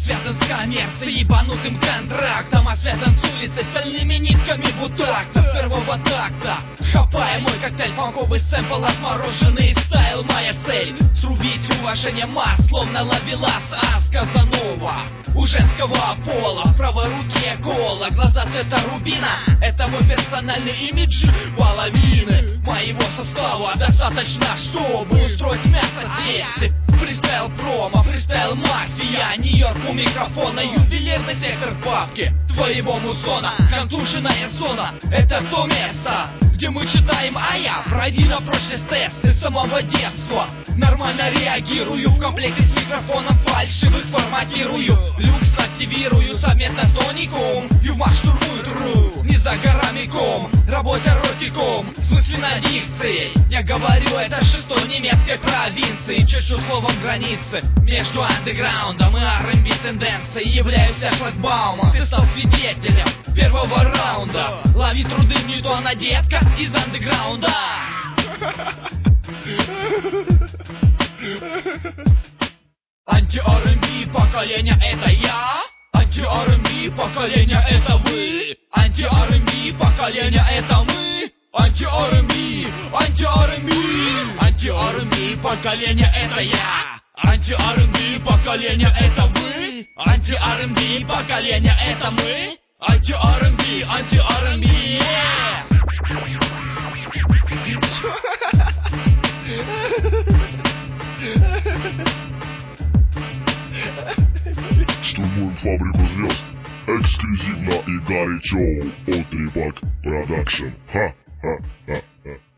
связан с коммерцией, ебанутым контрактом, а связан с улицей стальными нитками бутакта. С первого такта хапая мой коктейль, фанковый сэмпл, отмороженный стайл. Моя цель — срубить уважение масс, словно ловелас Казанова. У женского пола в правой руке кола, глаза цвета рубина. Это мой персональный имидж, половины моего состава достаточно, чтобы устроить мясо здесь. Фристайл промо, фристайл мафия, Нью-Йорк у микрофона, ювелирный сектор папки твоего музона. Контуженная зона — это то место, где мы читаем, а я пройди на прочность тесты самого детства. Нормально реагирую, в комплекте с микрофоном фальшивых форматирую. Люкс активирую совместно с Тоником, Юма штурмует ру, не за горами ком, работа ротиком, в смысле на дикции. Я говорю, это шестой немецкой провинции, чешу словом границы между андеграундом и R&B тенденцией. Являюсь шлагбаумом, ты стал свидетелем первого раунда. Лови труды, Ньютона, детка, из андеграунда. Анти-R&B поколение — это я. Анти-R&B поколение — это вы. Анти-R&B поколение — это мы. Анти-R&B, анти-R&B, анти-R&B поколение — это я. Анти-R&B поколение — это вы. Анти-R&B поколение — это мы. Анти-R&B, анти-R&B, yeah. Штурмуем фабрику звезд. Эксклюзивно и горячо от Рибак Продакшн. Ха-ха-ха.